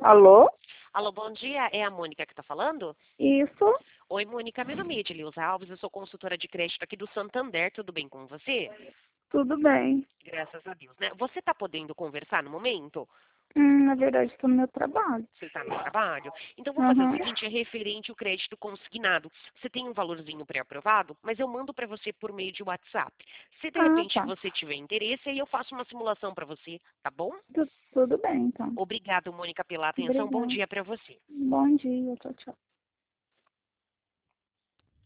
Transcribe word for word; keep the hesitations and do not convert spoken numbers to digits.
Alô? Alô, bom dia. É a Mônica que está falando? Isso? Oi, Mônica. Meu nome é Edileuza Alves. Eu sou consultora de crédito aqui do Santander. Tudo bem com você? Tudo bem. Graças a Deus, né? Você está podendo conversar no momento? Hum, na verdade, estou no meu trabalho. Você está no trabalho? Então, vou fazer o Uhum. seguinte, é referente ao crédito consignado. Você tem um valorzinho pré-aprovado, mas eu mando para você por meio de WhatsApp. Se de Ah, repente tá. você tiver interesse, aí eu faço uma simulação para você, tá bom? Tu- tudo bem, então. Obrigada, Mônica, pela atenção. Bom Obrigada. dia para você. Bom dia. Tchau, tchau.